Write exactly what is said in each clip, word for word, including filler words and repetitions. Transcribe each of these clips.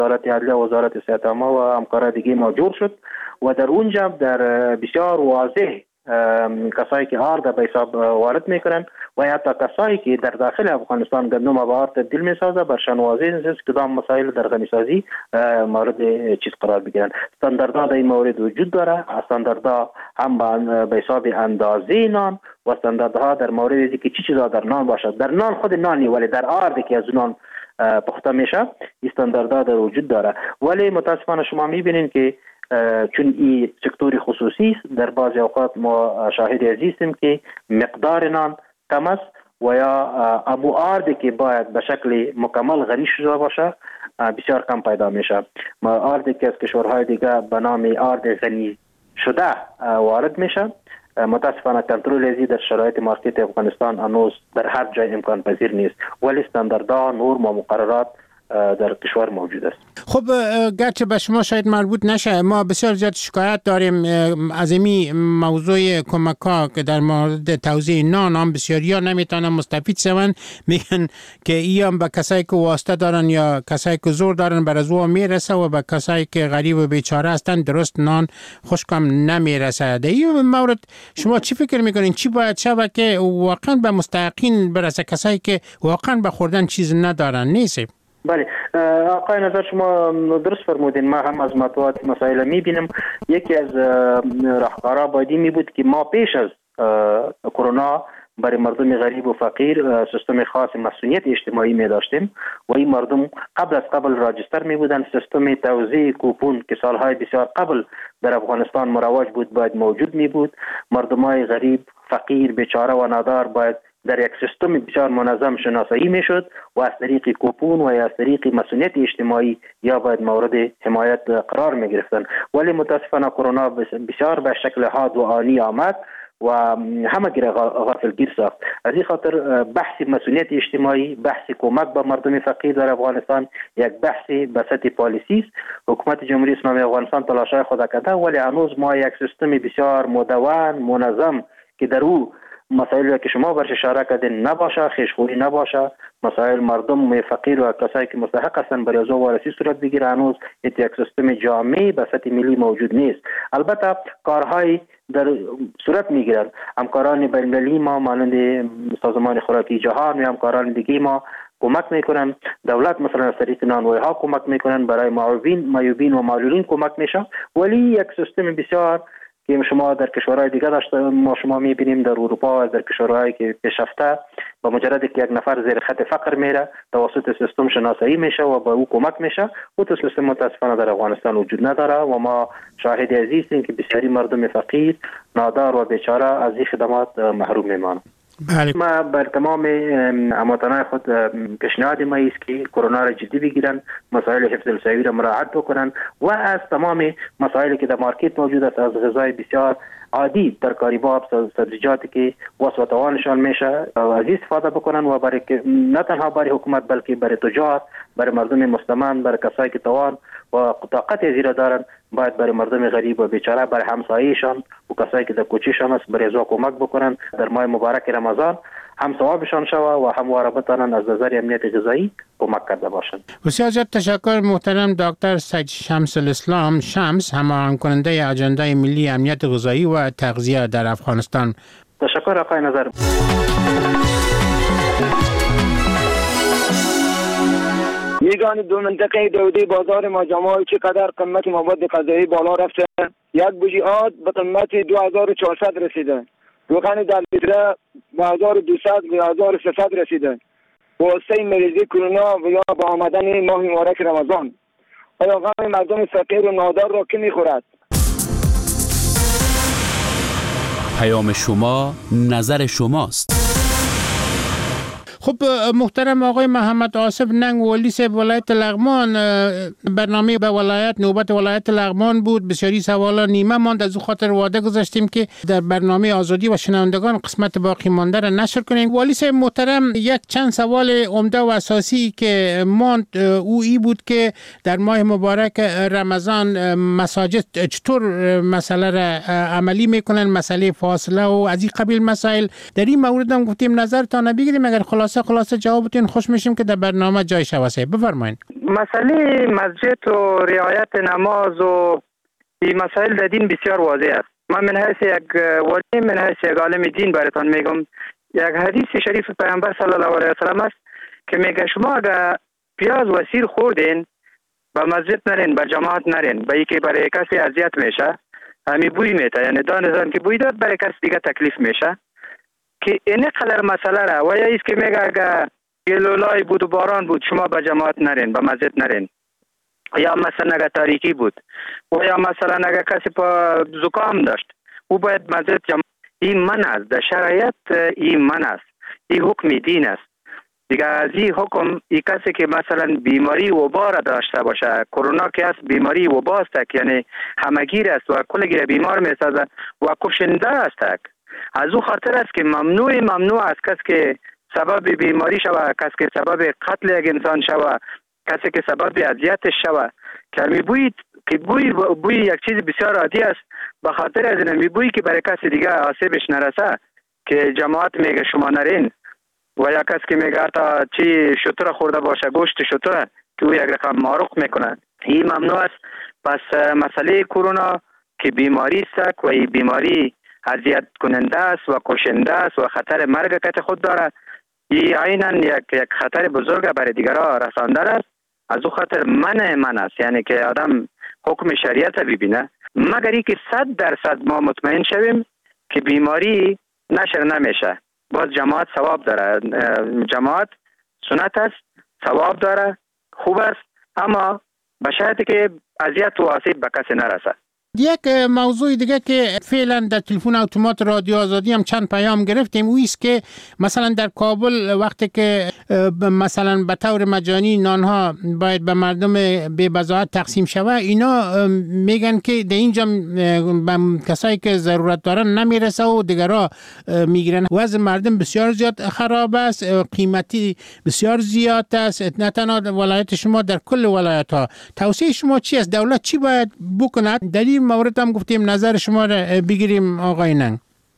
وزارت عدلیه و وزارت صحت عامه و همکارای دیگه ما جور شد و در اونجا در بسیار واضح کسایی که آرد به حساب وارد میکنن و حتی کسایی که در داخل افغانستان گندم به آرد تبدیل میسازه برشان واضح نیست که کدام مسائل در غنیسازی مورد چیز قرار بگیرن. استانداردها در این مورد وجود داره، استانداردها هم به حساب اندازه نان و استانداردها در مورد که چی چیزا در نان باشد. در نان خود نانی ولی در آرد که از نان پخته میشه استانداردها در وجود داره، ولی متاسفانه شما میبینین که چون این سکتور خصوصی در بعضی اوقات ما شاهد هستیم که مقدار نان کم است و یا ابو آردی که باید به شکل مکمل غنی شده باشه بسیار کم پیدا میشه. ما آردی که از کشورهای دیگه به نام آرد غنی شده وارد میشه، متاسفانه کنترل ازی در شرایط مارکت افغانستان هنوز در هر جای امکان پذیر نیست، ولی استانداردها، نورم و مقررات در کشور موجود است. خب گرچه به شما شاید مربوط نشه، ما بسیار زیاد شکایت داریم از این موضوع کمک ها که در مورد توزیع نان هم بسیاری ها نمیتونن مستفید شوند. میگن که ای هم به کسایی که واسطه دارن یا کسایی که زور دارن بر از او میرسه و به کسایی که غریب و بیچاره هستن درست نان خشکم نمیرسه. در این مورد شما چی فکر میکنین؟ چی باید شود که واقعا به مستحقین برسه، کسایی که واقعا به خوردن چیز ندارن؟ نیست؟ بله آقای نظر شما درست فرمودین. ما هم از مطبوعات مسائل میبینم. یکی از راهکارها باید می بود که ما پیش از کرونا برای مردم غریب و فقیر سیستم خاص مسئولیت اجتماعی می داشتیم و این مردم قبل از قبل راجستر می بودن. سیستم توزیع کوپون که سالهای بسیار قبل در افغانستان مروج بود باید موجود می بود. مردمای غریب، فقیر، بیچاره و نادار باید در یک سیستم بسیار منظم شناسایی میشد و از طریق کوپون و یا از طریق مسئولیت اجتماعی یا باید مورد حمایت قرار می گرفتن، ولی متاسفانه کرونا بسیار به شکل حاد و آنی آمد و همه گیر غافلگیر ساخت. از این خاطر بحث مسئولیت اجتماعی، بحث کمک به مردم فقیر در افغانستان یک بحث به سطح پالیسی است. حکومت جمهوری اسلامی افغانستان تلاشای خود کرده، ولی هنوز ما یک سیستم بسیار مدون منظم که در او مسائلی که شما برش اشاره کردین نباشه، خیشخوری نباشه، مسائل مردم فقیر و کسایی که مستحق هستند برای از وارسی صورت بگیره، هنوز یک سیستم جامع به سطح ملی موجود نیست. البته کارهای در صورت میگیرن. همکاران بین‌المللی ما مانند سازمان خوراکی جهان و همکاران دیگه ما کمک میکنن. دولت مثلا از طریق نانوای ها کمک میکنن، برای معیوبین معیوبین و معلولین کمک میشه، ولی یک سیستم بسیار که شما در کشورهای دیگه داشته ما شما میبینیم در اروپا، در کشورهایی که پیشرفته با مجرد که یک نفر زیر خط فقر میره توسط سیستم شناسایی میشه و با او کمک میشه، و تو سیستم متاسفانه در افغانستان وجود نداره و ما شاهد عزیز هستیم که بسیاری مردم فقیر، نادار و بیچاره از این خدمات محروم میمانند. بله. ما بر تمام هموطنان خود پیشنهاد ما است که کرونا را جدی بگیرن، مسائل حفظ الصحی را مراعات بکنن و از تمام مسائلی که در مارکت موجود است، از غذای بسیار عادی، ترکاری باب، سبزیجاتی که واسه توانشان میشه از استفاده بکنن و برای نه تنها برای حکومت بلکه برای تجار، برای مردم مستمند، برای کسایی که توان و طاقت زیرا دارن، باید برای مردم غریب و بیچاره، برای همسایه‌شان و کسایی که در کوچه‌شان است برای زو کمک بکنن در ماه مبارک رمضان، هم ثوابشان شوه و هم واربتانن از نظر امنیت غذایی کمک کرده باشند. بسیار زیاد تشکر محترم دکتر سید شمس الاسلام شمس، هماهنگ کننده اجندای ملی امنیت غذایی و تغذیه در افغانستان. تشکر آقای نظر. میگن دو منطقه دودی بازار ما جماعی چقدر قیمت مواد غذایی بالا رفته. یک بوجی آد به قیمت دو هزار و چهارصد رسیده، روغن در لیتر به هزار و دویست به هزار و سیصد رسیده. واسه مریضی کرونا و یا با آمدن ماه مبارک رمضان، آیا غم مردم فقیر و نادار را که میخورد؟ پیام شما نظر شماست. خب محترم آقای محمد آصف ننگ ولی صاحب ولایت لغمان، برنامه به ولایت نوبت ولایت لغمان بود، بسیاری سوالا نیمه ماند، از او خاطر وعده گذاشتیم که در برنامه آزادی و شنوندگان قسمت باقی مانده را نشر کنیم. ولی صاحب محترم، یک چند سوال عمده و اساسی که ماند او ای بود که در ماه مبارک رمضان مساجد چطور مسئله را عملی میکنن، مسئله فاصله و از این قبیل مسائل. در این مورد هم گفتیم نظرتان بگیریم، اگر خلاص خلاصه خلاصه جوابتون خوش میشیم که در برنامه جایش واسه بفرمایید. مسئله مسجد و رعایت نماز و این مسائل در دین بسیار واضح است. من من حیث یک ولی من حیث یک عالم دین براتون میگم، یک حدیث شریف پیامبر صلی الله علیه و سلم است که میگه شما اگر پیاز و سیر خوردین به مسجد نرین، به جماعت نرین، به یکی برای کسی اذیت میشه، همی بوی میته، یعنی دانستان که بوی داد برای کسی دیگه تکلیف میشه که این قدر مسئله را و یا ایست که میگه اگر گلولای بود و باران بود شما به جماعت نرین، به مسجد نرین، یا مثلا اگر تاریکی بود و یا مثلا اگر کسی پا زکام داشت او باید مسجد جماعت. این من است، در شرایط این من است، این حکم دین است دیگه. از این حکم این کسی که مثلا بیماری وبا را داشته باشه، کرونا که است بیماری وبا است، یعنی همگیر است و کلگی بیمار میسازه و کشنده است، از او خاطر است که ممنوع ممنوع است کسی که سبب بیماری شوه، کسی که سبب قتل یک انسان شوه، کسی که سبب اذیتش شوه، که می بوی که بوی بوی یک چیز بسیار عادی است، به خاطر از این می بوی که برای کسی دیگه آسیبش نرسه که جماعت میگه شما نرین، و یا کسی که میگه تا چی شتر خورده باشه، گوشت شتر که او یک رقم معروق میکنه، این ممنوع است. پس مسئله کرونا که بیماری است و این بیماری اذیت کننده است و کشنده است و خطر مرگ که خود داره، این عیناً یک یک خطر بزرگ برای دیگران رسانده است. از او خاطر من من است، یعنی که آدم حکم شریعت ببینه، مگر ای که صد درصد ما مطمئن شویم که بیماری نشر نمیشه. باز جماعت ثواب داره، جماعت سنت است، ثواب داره، خوب است، اما به شرطی که اذیت و آسیب به کسی نرسه. یک موضوع دیگه که فعلا در تلفن اتومات رادیو آزادی هم چند پیام گرفتیم او است که مثلا در کابل وقتی که مثلا به طور مجانی نانها باید به مردم بی بضاعت تقسیم شوه، اینا میگن که در اینجا به کسایی که ضرورت دارن نمیرسه و دیگرها میگیرن. وضع مردم بسیار زیاد خراب است، قیمتی بسیار زیاد است، نه تنها ولایت شما، در کل ولایت ها. توصیه شما چی است؟ دولت چی باید بکند؟ در این مورد هم گفتیم نظر شما را بگیریم آقای ننگ.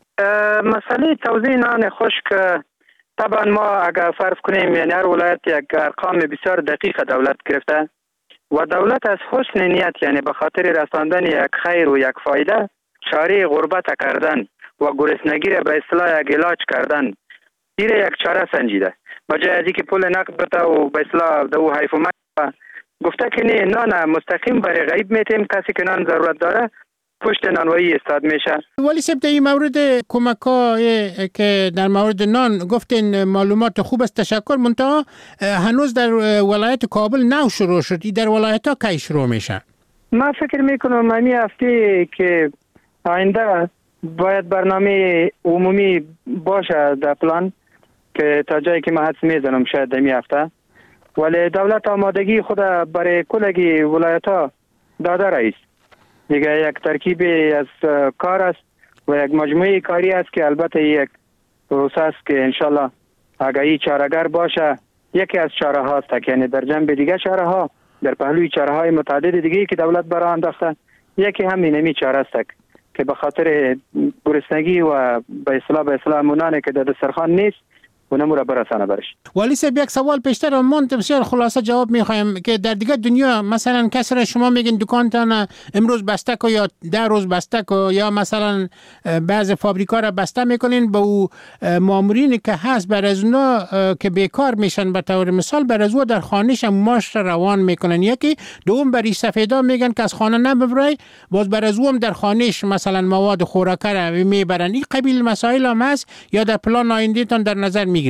مسئله توزیع نان خشک طبعا ما اگر فرض کنیم یعنی هر ولایت یک ارقام بسیار دقیق دولت گرفته و دولت از حسن نیت یعنی به خاطر رساندن یک خیر و یک فایده چاره غربت کردن و گرسنگی را به اصطلاح یک علاج کردن این یک چاره سنجیده. بجای از اینکه پول نقد بده و به اصطلاح دو حیف و گفته که نه نان مستقیم برای غریب میتیم، کسی که نان ضرورت داره پشت نانوایی استاد میشه. ولی سب در این مورد کمک‌های که در مورد نان گفتین معلومات خوب است، تشکر. منتها هنوز در ولایت کابل نو شروع شد، در ولایت ها کی شروع میشه؟ من فکر میکنم همین هفته که آینده باید برنامه عمومی باشه در پلان که تا جایی که من حدس میزنم شاید در این هفته، ولی دولت آمادگی خود برای کلگی ولایت ها داده رئیس دیگه. یک ترکیب از کار است و یک مجموعه کاری است که البته یک پروسه است که انشالله اگر این چاره‌گر باشه یکی از چاره هاست، یعنی در جنب دیگه چاره ها، در پهلوی چاره های متعدد دیگه که دولت برای انداخته، یکی همین همی چاره است که به خاطر گرسنگی و به اصطلاح به اصطلاح مونانه که در دسترخوان نیست اونمو را برسانه برش. ولی سب یک سوال پیشتر من بسیار خلاصه جواب میخوایم که در دیگه دنیا مثلا کسی را شما میگین دکانتان امروز بسته کو یا ده روز بسته کو یا مثلا بعض فابریکا را بسته میکنین، با او مامورینی که هست بر از اونا که بیکار میشن به طور مثال بر از او در خانهش ماش روان میکنن، یکی دوم بری سفیدا میگن که از خانه نبرای، باز بر از او هم در خانهش مثلا مواد خوراکه را میبرن. این قبیل مسائل هم هست یا در پلان آینده تان در نظر میگیرین؟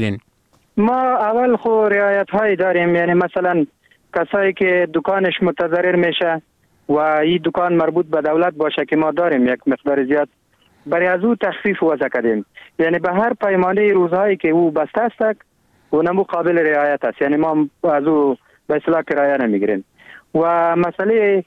ما اول خو رعایت هایی داریم، یعنی مثلا کسایی که دکانش متضرر میشه و این دکان مربوط به دولت باشه که ما داریم یک مقدار زیاد برای از او تخفیف وضع کردیم، یعنی به هر پیمانه روزهایی که او بسته است اونم قابل رعایت است، یعنی ما از او به اصطلاح کرایه نمیگیریم. و مسئله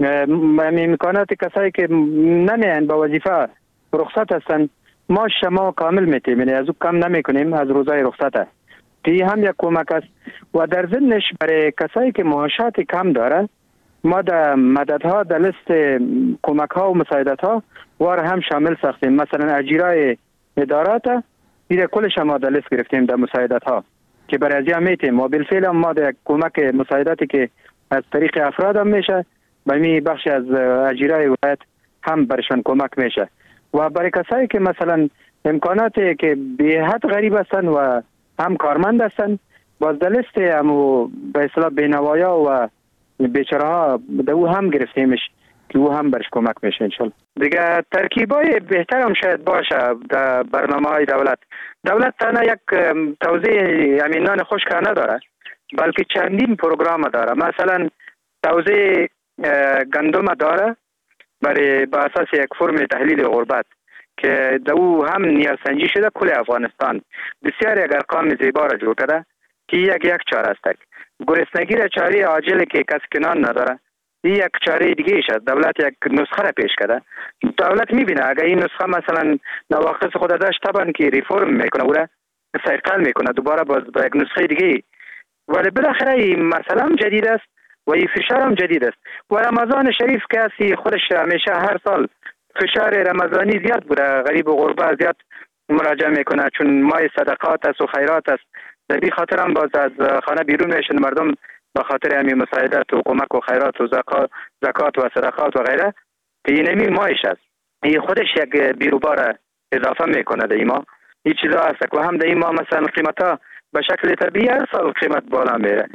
امکانات کسایی که نمیان به وظیفه رخصت هستن ما شما کامل میتیم، یعنی از او کم نمی کنیم از روزهای رخصت. که هم یک کمک است و در ضمنش برای کسایی که معاشات کم داره ما در مددها در لیست کمک ها و مساعدت ها وار هم شامل ساختیم. مثلا اجیرای ادارات ایره کلش ما در لیست گرفتیم در مساعدت ها که برای از میتیم و بالفعل ما در کمک مساعداتی که از طریق افراد هم میشه به می بخش از اجیرای ولایت هم برشان کمک میشه و برای کسایی که مثلا امکاناتی که به حد غریب هستن و هم کارمند هستن باز در لیست هم به اصطلاح بینوایا و بیچاره ها در او هم گرفتیمش که او هم برش کمک میشه انشالله. دیگه ترکیبای بهتر هم شاید باشه در برنامه های دولت. دولت تنها یک توزیع امینان خشک نداره بلکه چندین پروگرام داره. مثلا توزیع گندم داره برای با اساس یک فرم تحلیل غربت که در او هم نیازسنجی شده کل افغانستان. بسیار یک ارقام زیبا را جور کرده که یک یک چاره است. گرسنگی را چاره عاجل که کس کنان نداره یک چاره دیگه ایش است. دولت یک نسخه را پیش کرده. دولت میبینه اگر این نسخه مثلا نواقص خود داشت طبعا که ریفورم میکنه او را سیقل میکنه دوباره باز با یک نسخه دیگه. ولی بالاخره این مسئله هم جدید است و این فشار هم جدید است و رمضان شریف کسی خودش همیشه هر سال فشار رمضانی زیاد بوده غریب و غربا زیاد مراجعه میکنه چون ماه صدقات است و خیرات است. در این خاطر هم باز از خانه بیرون میشن مردم به خاطر همین مساعدت و کمک و خیرات و زکات و صدقات و غیره که این همین ماهش است. این خودش یک بیروبار اضافه میکنه در این ماه. این چیزا هست و هم در این ماه مثلا قیمت ها به شکل طبیعی هر سال قیمت بالا میره.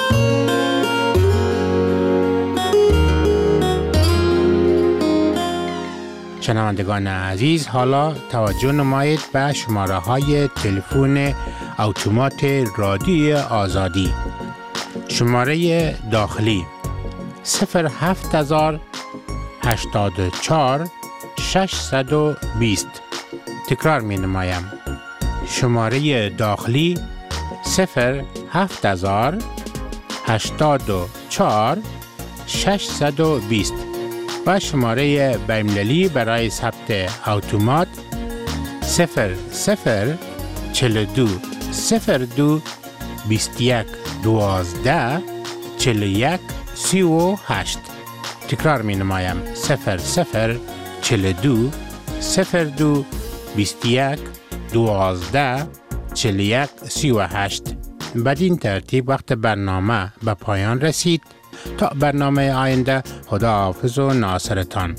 شنوندگان عزیز، حالا توجه نمایید به شماره های تلفن اتومات رادیوی آزادی. شماره داخلی صفر هفت هزار هشتاد و چهار ششصد و بیست. تکرار می نمایم. شماره داخلی صفر هفت هزار هشتاد و چهار ششصد و بیست و شماره بین‌المللی برای ثبت اتومات صفر صفر چهل و دو صفر دو بیست و یک دوازده چهل و یک سی و هشت. تکرار می نمایم صفر صفر چهل و دو صفر دو بیست و یک دوازده چهل و یک سی و هشت. بدین ترتیب وقت برنامه به پایان رسید. تا برنامه آینده، خدا حافظ و ناصرتان.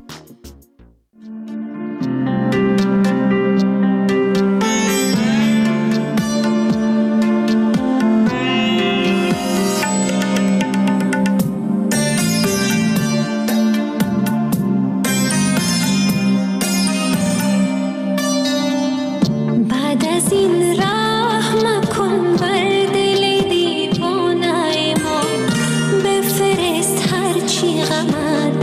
بعد از این راه مکن بر دل دیوانه ما، بفرست هرچی غمت